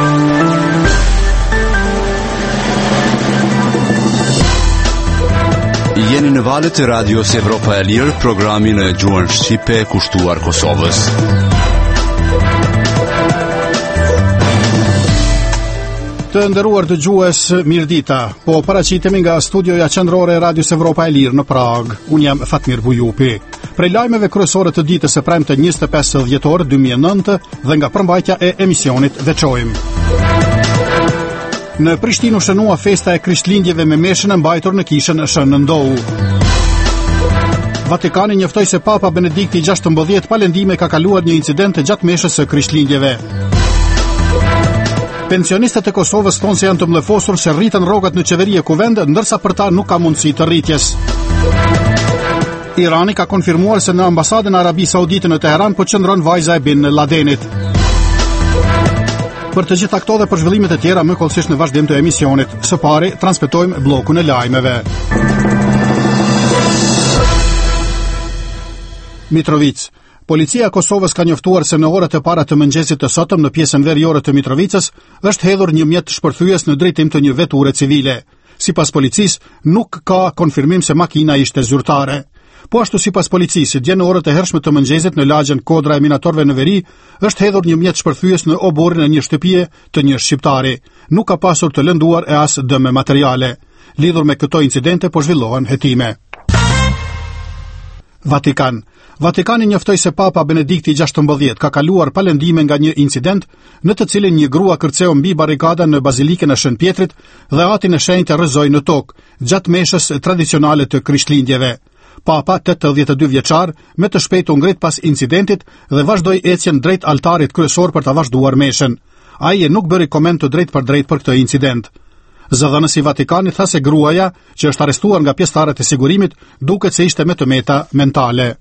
Jeni në valët e Radios Evropa e Lirë, programin e gjuhën shqipe kushtuar Kosovës. Të nderuar dëgjues, mirëdita. Po paraqitemi nga studioja qendrore e Radios Evropa e Lirë në Prag. Unë jam Fatmir Bujupi. Prej lajmeve kryesore të ditës së premte 25 dhjetor 2009 dhe nga përmbajtja e emisionit veçojmë. Në Prishtinë u shënua festa e Krishtlindjeve me meshën e mbajtur në kishën Shën Ndou. Vatikani njoftoi se Papa Benedikti XVI palendime ka kaluar një incident gjatë meshës së Krishtlindjeve. Pensionistët e Kosovës thonë se janë të mllëfosur se rritën rrogat në qeveri e kuvend, ndërsa për ta nuk ka mundësi të rritjes. Irani ka konfirmuar se në ambasadën e Arabi Saudite në Teheran po qëndron vajza e Bin Ladenit. Për të gjitha këto dhe për zhvillimet e tjera më kollësisht në vazhdim të emisionit. Së pari, transmetojmë bllokun e lajmeve. Mitrovic. Policia e Kosovës ka njoftuar se në orët e para të mëngjesit të sotëm në pjesën veriore të Mitrovicës është hedhur një mjet shpërthyes në drejtim të një veture civile. Sipas policisë, nuk ka konfirmim se makina ishte zyrtare. Po ashtu sipas policisë, dje në orët e hershme të mëngjesit në lagjen Kodra e Minatorëve në veri, është hedhur një mjet shpërthyes në oborrin e një shtëpie të një shqiptari. Nuk ka pasur të lënduar e as dëme materiale. Lidhur me këto incidente po zhvillohen hetime. Vatikan. Vatikani njoftoi se Papa Benedikti XVI ka kaluar palendime nga një incident në të cilin një grua kërceu mbi barrikada në Bazilikën e Shën Pjetrit dhe atin e shenjtë rrëzoi në tokë gjatë meshës tradicionale të Krishtlindjeve. Papa, 82 vjeçar, me të shpejtë u ngrit pas incidentit dhe vazhdoi ecjen drejt altarit kryesor për ta vazhduar meshën. Ai nuk bëri koment të drejtë për drejtë për këtë incident. Zëdhënësi i Vatikanit tha se gruaja, që është arrestuar nga pjesëtarët e sigurimit, duket se ishte me tëmeta mentale.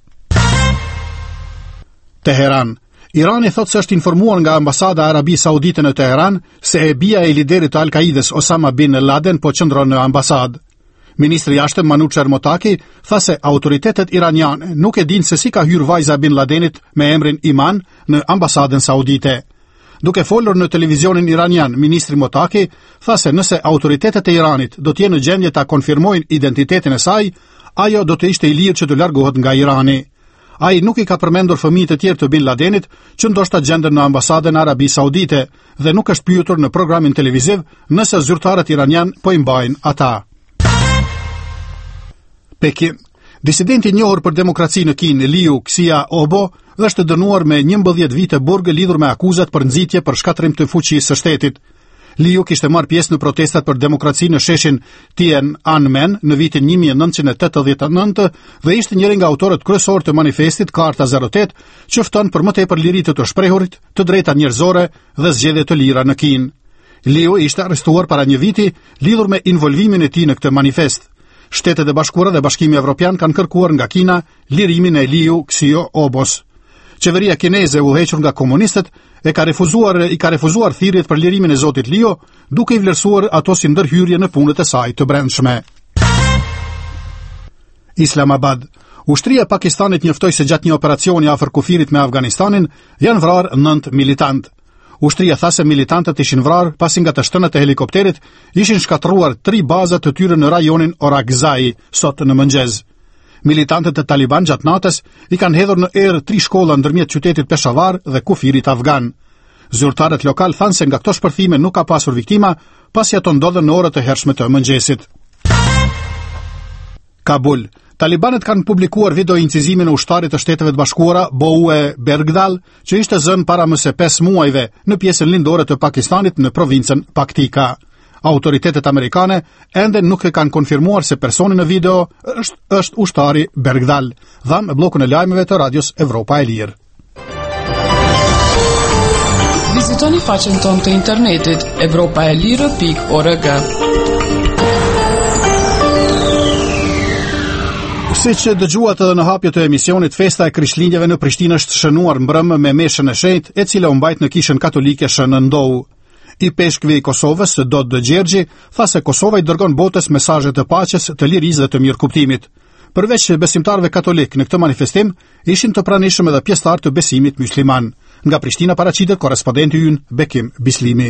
Teheran. Irani thot se është informuar nga ambasada e Arabi Saudite në Teheran se e bia e liderit të Al-Kaides Osama Bin Laden po qëndron në ambasadë. Ministri i jashtëm Manucher Motaki tha se autoritetet iraniane nuk e dinë se si ka hyrë vajza Bin Ladenit me emrin Iman në ambasadën saudite. Duke folur në televizionin iranian, ministri Motaki tha se nëse autoritetet e Iranit do të jenë në gjendje ta konfirmojnë identitetin e saj, ajo do të ishte i lirë që të largohet nga Irani. Ai nuk i ka përmendur fëmijët e tjerë të Bin Ladenit që ndoshta gjenden në ambasadën e Arabi Saudite dhe nuk është pyetur në programin televiziv nëse zyrtarët iranian po i mbajnë ata. Pekin. Disidenti i njohur për demokraci në Kinë, Liu Xiaobo, është dënuar me 11 vite burg lidhur me akuzat për nxitje për shkatrim të fuqisë së shtetit. Liu kishte marrë pjesë në protestat për demokraci në sheshin Tiananmen në vitin 1989 dhe ishte njëri nga autorët kryesor të manifestit Karta 08, që fton për më tepër liri të shprehurit, të drejta njerëzore dhe zgjedhje të lira në Kinë. Liu ishte arrestuar para një viti lidhur me involvimin e tij në këtë manifest. Shtetet e Bashkuara dhe Bashkimi Evropian kanë kërkuar nga Kina lirimin e Liu Xiaobos. Qeveria kineze u udhëhequr nga komunistët i ka refuzuar thirrjet për lirimin e zotit Liu, duke i vlerësuar ato si ndërhyrje në punët e saj të brendshme. Islamabad. Ushtria e Pakistanit njoftoi se gjatë një operacioni afër kufirit me Afganistanin janë vrarë 9 militantë. Ushtria tha se militantët ishin vrarë pasi nga të shtënët e helikopterit ishin shkatruar 3 baza të tyre në rajonin Orakzai sot në mëngjes. Militantët e Taliban gjatë natës i kanë hedhur në erë 3 shkolla ndërmjet qytetit Peshawar dhe kufirit afgan. Zyrtarët lokal thanë se nga këto shpërthime nuk ka pasur viktima, pasi ato ndodhen në orët e hershme të mëngjesit. Kabul. Talibanët kanë publikuar video incizimin e ushtarit të Shteteve të Bashkuara Boue Bergdal, që ishte zënë para më se 5 muajve në pjesën lindore të Pakistanit në provincën Paktika. Autoritetet amerikane ende nuk e kanë konfirmuar se personi në video është ushtari Bergdal. Dham e bllokun e lajmeve të Radios Evropa e Lirë. Vizitoni faqen tonë të internetit europaelire.org. Siç dëgjuat edhe në hapje të emisionit, festa e Krishtlindjeve në Prishtinë është shënuar mbrëm me meshën e shenjtë, e cila u mbajt në kishën katolike Shën Ndou. I peshkvi i Kosovës, Dodë Gjergji, tha se Kosova i dërgon botës mesazhe të paqes, të lirisë dhe të mirëkuptimit. Përveç besimtarëve katolik në këtë manifestim, ishin të pranishëm edhe pjesëtarë të besimit musliman. Nga Prishtina paraqitet korrespondenti ynë Bekim Bislimi.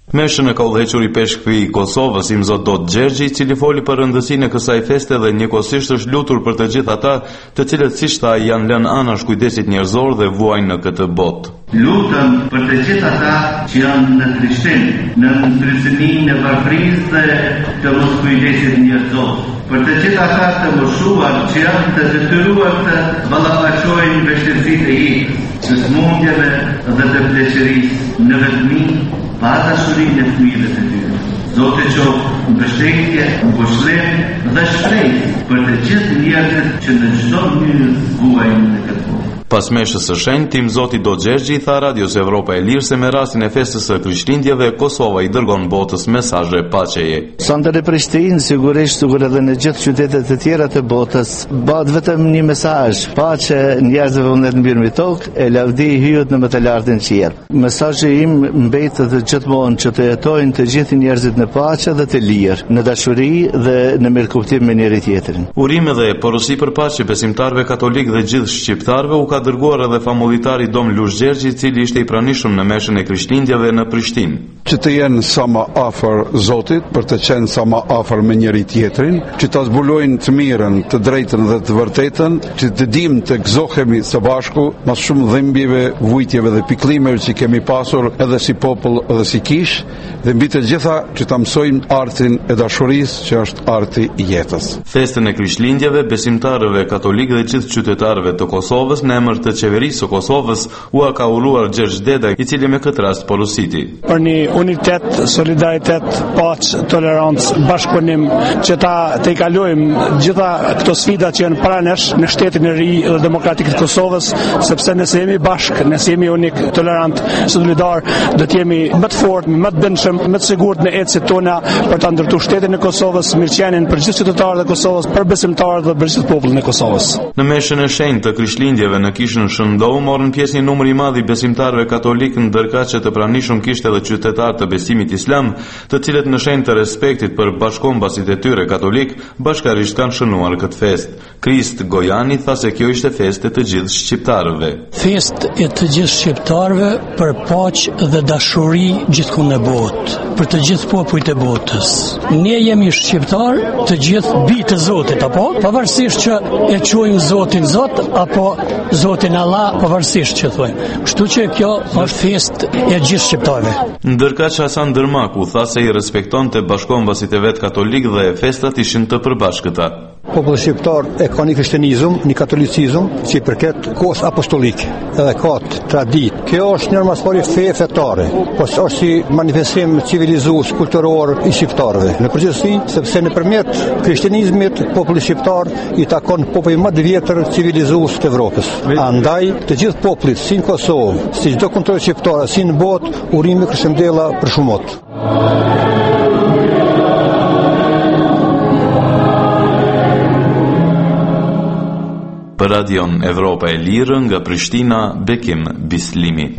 Meshën e ka udhëhequr i peshkëpi i Kosovës Imzot Dot Gjergji, i cili foli për rëndësinë e kësaj feste dhe njëkohësisht është lutur për të gjithë ata të cilët siç tha janë lënë anash kujdesit njerëzor dhe vuajnë në këtë botë. Lutem për të gjithë ata që janë në trishtim, në ndryshëminë e varfërisë dhe të moskujdesit njerëzor. Për të gjithë ata të moshuar që janë të detyruar të ballafaqojnë vështirësitë e jetës, të smundjeve dhe të pleqërisë në vetmi, pa dashurinë e fëmijëve të tyre. Zotë qoftë mbështetje, mbështetje dhe shpresë për të gjithë njerëzit që në çdo mënyrë vuajnë në këtë botë. Pas meshës së shenjtë, Imzoti Dot Gjergji tha Radios Evropa e Lirë se me rastin e festës së Krishtlindjeve Kosova i dërgon botës mesazhe paqeje. Sonte në Prishtinë, sigurisht edhe në gjithë qytetet e tjera të botës, bëhet vetëm një mesazh, paqe njerëzve vullnet mbi në tokë, e lavdi hyjet në më të lartën qiell. Mesazhi im mbetet gjithmonë që të jetojnë të gjithë njerëzit në paqe dhe të lirë, në dashuri dhe në mirëkuptim me njëri tjetrin. Urime dhe porosi për paqe besimtarëve katolik dhe gjithë shqiptarëve u ka dërguar edhe famulitari Dom Lush Gjergji, i cili ishte i pranishëm në meshën e Krishtlindjeve në Prishtinë. Që të jenë sa më afër Zotit, për të qenë sa më afër me njëri tjetrin, që ta zbulojnë të mirën, të drejtën dhe të vërtetën, që të dimë të gëzohemi së bashku, mas shumë dhimbjeve, vujtjeve dhe piklimeve që kemi pasur edhe si popull edhe si kish, dhe mbi të gjitha që ta mësojmë artin e dashurisë që është arti i jetës. Festën e Krishtlindjeve besimtarëve katolik dhe gjithë qytetarëve të Kosovës në emër të qeverisë së Kosovës u ka uruar Gjergj Deda, i cili me këtë rast porositi për një unitet, solidaritet, paqë, tolerancë, bashkëpunim, që të i kalojmë gjitha këto sfida që janë para nesh në shtetin e ri dhe demokratik të Kosovës, sepse nëse jemi bashkë, nëse jemi unik, tolerant, solidar, do të jemi më të fortë, më të bëndshëm, më të sigurt në ecjet tona për ta ndërtuar shtetin e Kosovës, mirëqenien për gjithë qytetarët e Kosovës, për besimtarët dhe për gjithë popullin e Kosovës. Në meshën e shenjtë të Krishtlindjeve në kishën Shëndohu morën pjesë një numër i madh i besimtarëve katolik, ndërkaq që të pranishëm kishte edhe qytetarë të besimit islam, të cilët në shenjë të respektit për bashkombasit e tyre katolik, bashkarisht kanë shënuar këtë festë. Krist Gojani tha se kjo ishte festë e të gjithë shqiptarëve. Festë e të gjithë shqiptarëve për paqë dhe dashuri gjithkund në botë, për të gjithë popujt e botës. Ne jemi shqiptar, të gjithë bi të Zotit, apo? Pavarësisht që e quajmë Zotin Zot apo Zotin Allah, pavarësisht që thojmë. Kështu që kjo është festë e gjithë shqiptarëve. Ndërkaq Hasan Dërmaku tha se i respektonte bashkombasit e vet katolik dhe festat ishin të përbashkëta. Populli shqiptar e ka një krishterizëm, një katolicizëm që i përket kohës apostolike, edhe ka traditë. Kjo është një masfori feje fetare, po është si manifestim civilizues, kulturor i shqiptarëve. Në përgjithësi, sepse nëpërmjet krishterizmit populli shqiptar i takon popullit më të vjetër civilizues të Evropës. Andaj, të gjithë popullit, si në Kosovë, si çdo kontrol shqiptar, si në botë, urime Krishtlindjela për shumot. Për Radion Evropa e Lirë nga Prishtina, Bekim Bislimi.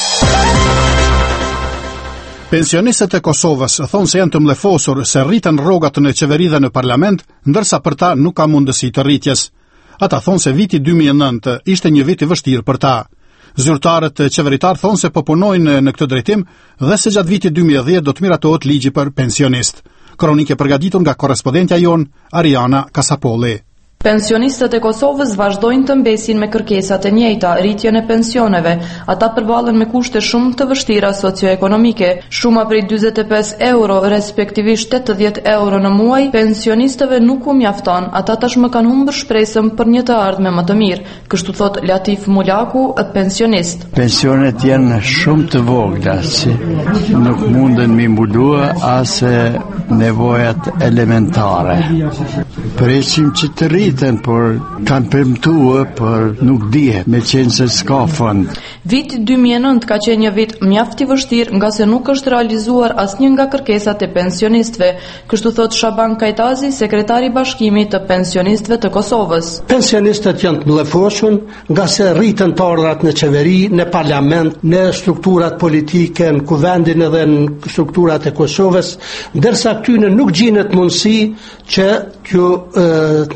Pensionistët e Kosovës thonë se janë të mlefosur se rritën rrogat në qeveri dhe në parlament, ndërsa për ta nuk ka mundësi të rritjes. Ata thonë se viti 2009 ishte një vit i vështirë për ta. Zyrtarët qeveritar thonë se po punojnë në këtë drejtim dhe se gjatë vitit 2010 do të miratohet ligji për pensionist. Kronike përgatitur nga korrespondentja jon Ariana Kasapolli. Pensionistët e Kosovës vazhdojnë të mbesin me kërkesat e njëjta, rritjen e pensioneve. Ata përballen me kushte shumë të vështira socioekonomike. Shuma prej 45 euro, respektivisht 80 euro në muaj, pensionistëve nuk u mjafton. Ata tashmë kanë humbur shpresën për një të ardhme më të mirë, kështu thot Latif Mulaku, pensionist. Pensionet janë shumë të vogla, që nuk munden mi mbulua ase nevojat elementare. Presim që të por kanë premtuar, por nuk dihet, me qenë se s'ka fond. Viti 2009 ka qenë një vit mjaft i vështirë, nga se nuk është realizuar asnjë nga kërkesat e pensionistëve, kështu thot Shaban Kajtazi, sekretari i Bashkimit të Pensionistëve të Kosovës. Pensionistët janë të mlefosur nga se rritën të ardhurat në qeveri, në parlament, në strukturat politike, në kuvendin edhe në strukturat e Kosovës, ndërsa këtyne nuk gjinet mundësi që kjo miratur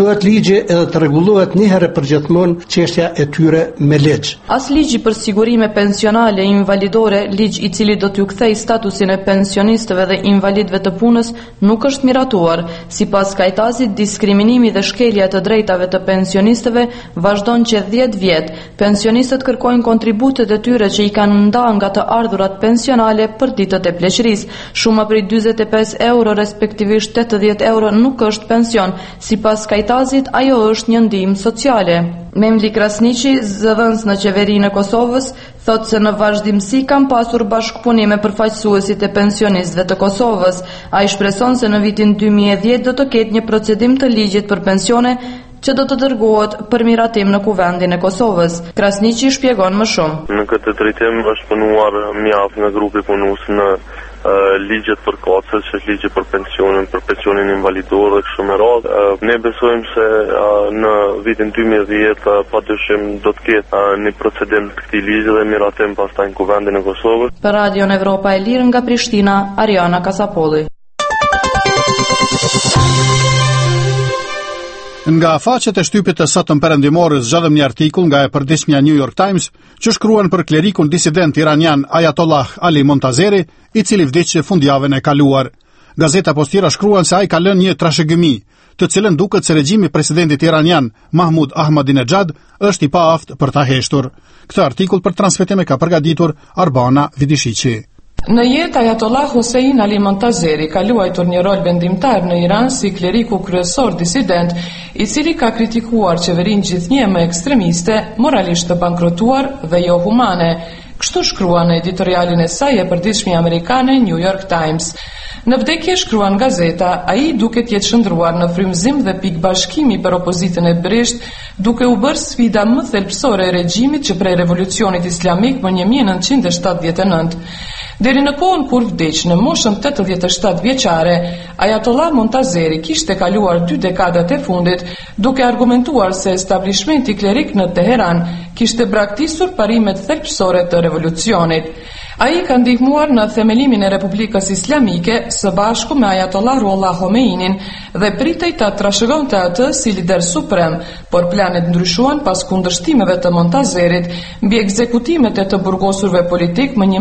bëhet ligje edhe të rregullohet një herë përgjithmonë çështja e tyre me ligj. As ligji për sigurime pensionale invalidore, ligj i cili do t'ju kthej statusin e pensionistëve dhe invalidëve të punës, nuk është miratuar. Sipas Kajtazit, diskriminimi dhe shkelja të drejtave të pensionistëve vazhdon që 10 vjet. Pensionistët kërkojnë kontributet e tyre që i kanë nda nga të ardhurat pensionale për ditët e pleqërisë. Shuma prej 45 euro respektivisht 80 euro nuk është pension. Sipas Kajtazit, ajo është një ndihmë sociale. Memli Krasniqi, zëdhënës në qeverinë e Kosovës, thot se në vazhdimsi kam pasur bashkëpunim me përfaqësuesit e pensionistëve të Kosovës. Ai shpreson se në vitin 2010 do të ketë një procedim të ligjit për pensione që do të dërgohet për miratim në kuvendin e Kosovës. Krasniqi shpjegon më shumë. Në këtë drejtim është punuar mjaft nga grupi punus në ligjet për kocës, që është ligje për pensionin invalidor dhe kështu me radhë. Ne besojmë se në vitin 2010 padyshim do të ketë një procedim të këtij ligji dhe miratim pastaj në kuvendin e Kosovës. Për Radion Evropa e Lirë nga Prishtina, Ariana Kasapolli. Nga faqet e shtypit të sotëm perëndimore zgjodhem një artikull nga e përditshmja New York Times që shkruan për klerikun disident iranian Ayatollah Ali Montazeri, i cili vdiqi fundjavën e kaluar. Gazeta Postira shkruan se ai ka lënë një trashëgimi, të cilën duket se regjimi i presidentit iranian Mahmud Ahmadinejad është i paaft për ta heshtur. Këtë artikull për transmetim e ka përgatitur Arbana Vidishiqi. Në jetë, Ayatollah Hossein Ali Montazeri ka luajtur një rol vendimtar në Iran si kleriku kryesor disident, i cili ka kritikuar qeverinë gjithnjëmë ekstremiste, moralisht të bankrotuar dhe jo humane. Kështu shkruan në editorialin e saj e përditshme amerikane New York Times. Në vdekje, shkruan gazeta, ai duket jetë shndruar në frymëzim dhe pikbashkimi për opozitën e brisht, duke u bërë sfida më thelbësore e regjimit që prej revolucionit islamik më 1979. Deri në kohën kur vdiq në moshën 87 vjeçare, Ayatollah Montazeri kishte kaluar 2 dekadat e fundit duke argumentuar se establishmenti klerik në Teheran kishte braktisur parimet thelbësore të revolucionit. Ai ka ndihmuar në themelimin e Republikës Islamike së bashku me Ayatollah Ruhollah Khomeinin dhe pritej ta trashëgonte atë si lider suprem, por planet ndryshuan pas kundërshtimeve të Montazerit mbi ekzekutimet e të burgosurve politik më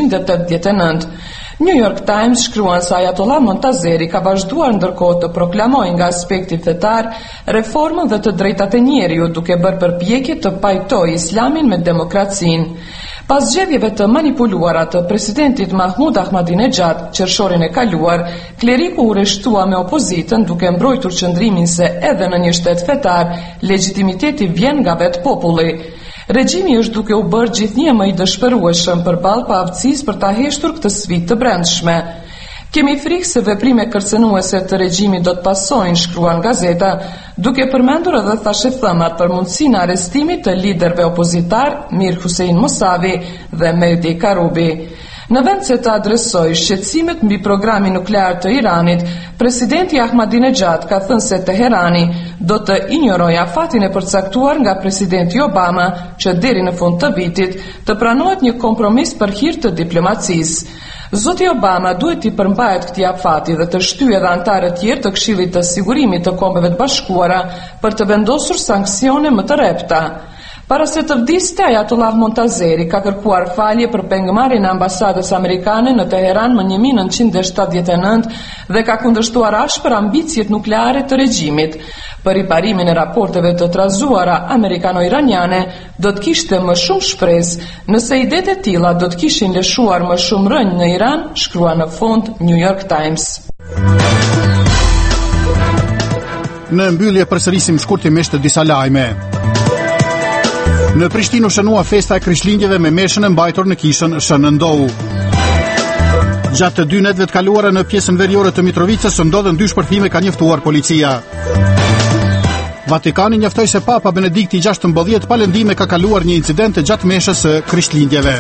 1989. New York Times shkruan se Ayatollah Montazeri ka vazhduar ndërkohë të proklamojë nga aspekti fetar reformën dhe të drejtat e njeriut, duke bërë përpjekje të pajtojë islamin me demokracinë. Pas zgjedhjeve të manipuluara të presidentit Mahmud Ahmadinejad qershorin e kaluar, kleriku u rreshtua me opozitën duke mbrojtur qëndrimin se edhe në një shtet fetar, legitimiteti vjen nga vetë populli. Regjimi është duke u bërë gjithnjë më i dëshpërueshëm përballë paaftësisë për ta heshtur këtë sfidë të brendshme. Kemi frikë se veprime kërcënuese të regjimit do të pasojnë, shkruan gazeta, duke përmendur edhe thashethëmat për mundësinë e arrestimit të liderëve opozitar Mir Hussein Mosavi dhe Mehdi Karubi. Në vend se të adresoj shqetësimet mbi programin nuklear të Iranit, presidenti Ahmadinejad ka thënë se Teherani do të injorojë afatin e përcaktuar nga presidenti Obama që deri në fund të vitit të pranohet një kompromis për hir të diplomacisë. Zoti Obama duhet t'i përmbahet këtij afati dhe të shtyjë edhe anëtarët tjerë të Këshillit të Sigurimit të Kombeve të Bashkuara për të vendosur sanksione më të repta. Para se të vdiste, Ayatollah Montazeri ka kërkuar falje për pengëmarrjen e ambasadës amerikane në Teheran më 1979 dhe ka kundërshtuar ashpër ambicjet nukleare të regjimit. Për riparimin e raporteve të trazuara amerikano-iraniane, do të kishte më shumë shpresë nëse idetë e tilla do të kishin lëshuar më shumë rënjë në Iran, shkrua në fund New York Times. Në mbyllje përsërisim shkurtimisht disa lajme. Në Prishtinë u shënua festa e Krishtlindjeve me meshën e mbajtur në kishën Shënëndou. Gjatë të 2 netëve të kaluara në pjesën veriore të Mitrovicës së ndodhen 2 shpërthime, ka njoftuar policia. Vatikani njoftoi se Papa Benedikti XVI pa lëndime ka kaluar një incident gjatë meshës së Krishtlindjeve.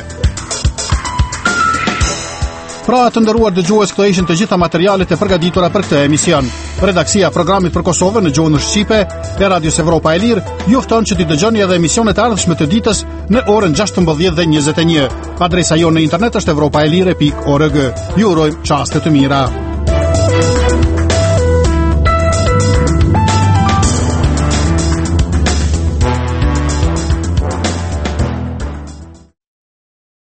Pra të nderuar dëgjues, këto ishin të gjitha materialet e përgatitura për këtë emision. Redaksia programit për Kosovën në gjuhën shqipe e Radios Evropa e Lirë ju fton që t'i dëgjoni edhe emisionet e ardhshme të ditës në orën 16:21. Adresa jonë në internet është europaelire.org. Ju urojmë çaste të mira.